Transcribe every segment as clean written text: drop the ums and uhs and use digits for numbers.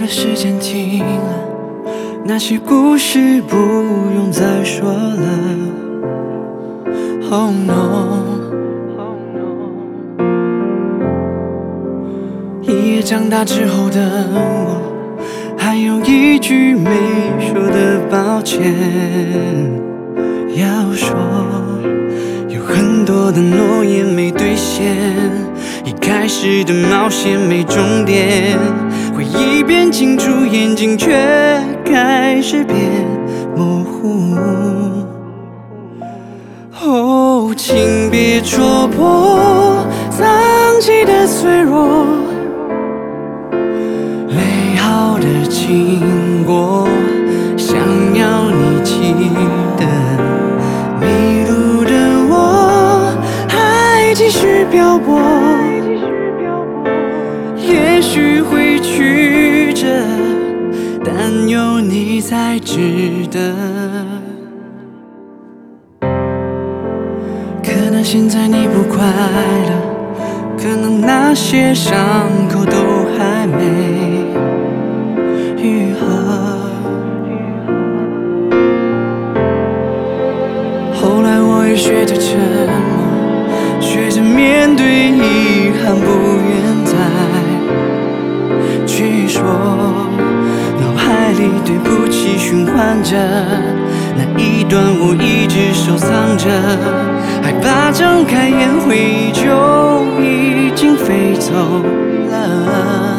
的时间停了，那些故事不用再说了。Oh no， 一夜长大之后的我，还有一句没说的抱歉要说，有很多的诺言没兑现，一开始的冒险没终点，回忆变清楚，眼睛却开始变模糊。哦，请别戳破藏起的脆弱，美好的经过，想要你记得。迷路的我还继续漂泊，也许会曲折，但有你才值得。可能现在你不快乐，可能那些伤口都还没愈合。后来我也学着沉默，学着面对遗憾，不愿再去说。脑海里对不起循环着，那一段我一直收藏着，害怕睁开眼回忆就已经飞走了。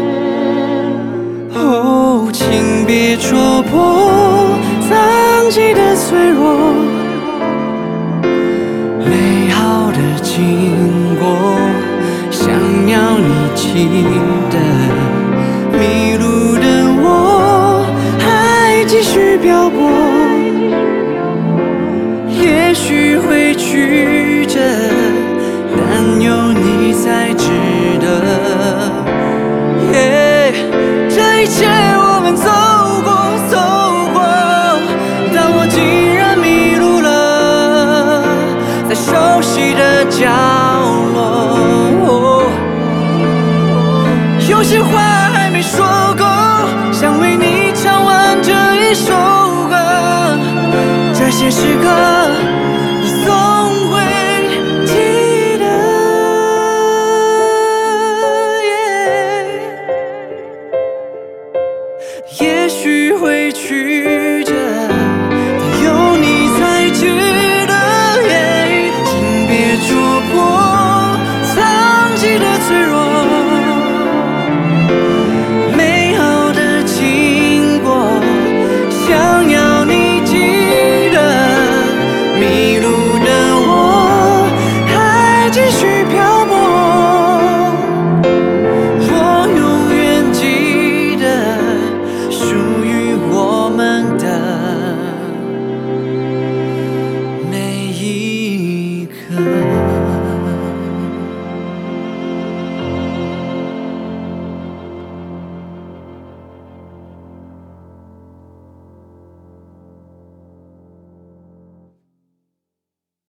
哦，请别戳破藏起的脆弱，美好的经过，想要你记得。迷路的我还继续漂泊，也许会曲折，但有你才值得。这一切我们走过，但我竟然迷路了，在熟悉的角落。有些话还没说够，想为你唱完这一首歌。这些时刻